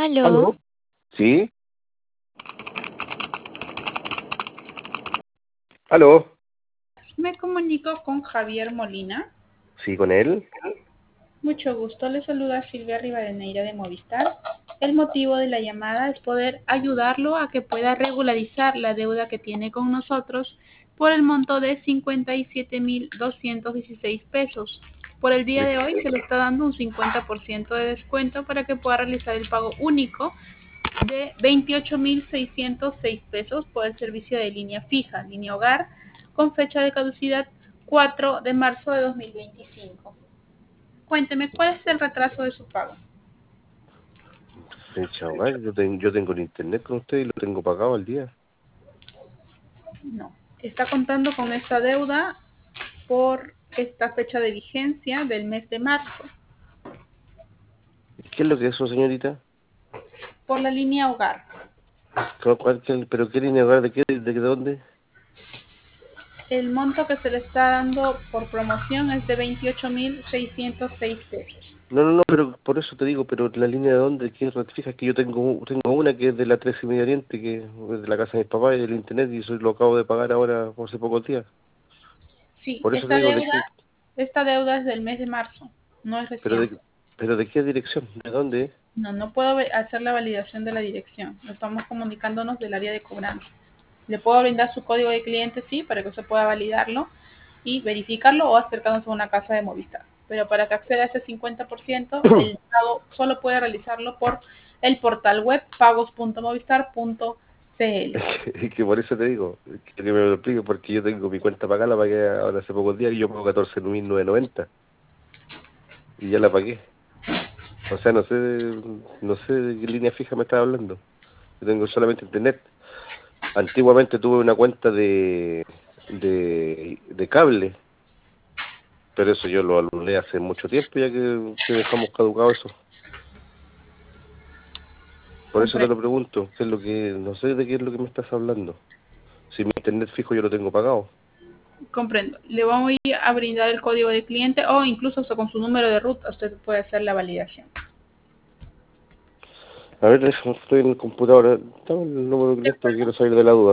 Aló, ¿Aló? ¿Sí? ¿Aló? me comunico con Javier Molina. ¿Sí con él? Mucho gusto, le saluda Silvia Rivadeneira de Movistar. El motivo de la llamada es poder ayudarlo a que pueda regularizar la deuda que tiene con nosotros por el monto de 57.216 pesos. Por el día ¿De de qué? hoy se le está dando un 50% de descuento para que pueda realizar el pago único de 28.606 pesos por el servicio de línea fija, línea hogar, con fecha de caducidad 4 de marzo de 2025. Cuénteme, ¿cuál es el retraso de su pago? Fecha hogar, yo tengo el internet con usted y lo tengo pagado al día. No. Está contando con esta deuda por esta fecha de vigencia del mes de marzo, ¿Qué es lo que es eso, señorita? por la línea hogar. ¿Pero qué línea hogar? ¿De dónde? El monto que se le está dando por promoción es de 28.606 pesos. No, no, no, pero por eso te digo, pero la línea de dónde, ¿qué red fija? Es que yo tengo una que es de la 13 Medio Oriente, que es de la casa de mis papás y del internet, y eso lo acabo de pagar ahora por hace pocos días. Sí, Por eso te digo, esta deuda es del mes de marzo, no es pero reciente. de, pero ¿de qué dirección? ¿De dónde? No, no puedo hacer la validación de la dirección. Estamos comunicándonos del área de cobranza. Le puedo brindar su código de cliente, sí, para que usted pueda validarlo y verificarlo o acercándose a una casa de Movistar. Pero para que acceda a ese 50%, el pago solo puede realizarlo por el portal web pagos.movistar.cl. Es que por eso te digo, que me lo explique, porque yo tengo mi cuenta pagada, la pagué ahora hace pocos días y yo pago 14.990 y ya la pagué. O sea, no sé de qué línea fija me estás hablando. Yo tengo solamente internet. Antiguamente tuve una cuenta de cable, pero eso yo lo anulé hace mucho tiempo ya que dejamos caducado eso. Por eso te Comprendo. lo pregunto, qué es lo que, no sé de qué es lo que me estás hablando. Si mi internet fijo yo lo tengo pagado. Comprendo. Le vamos a brindar el código de cliente o incluso hasta con su número de ruta usted puede hacer la validación. A ver, estoy en el computador. Dame el número de cliente porque quiero salir de la duda.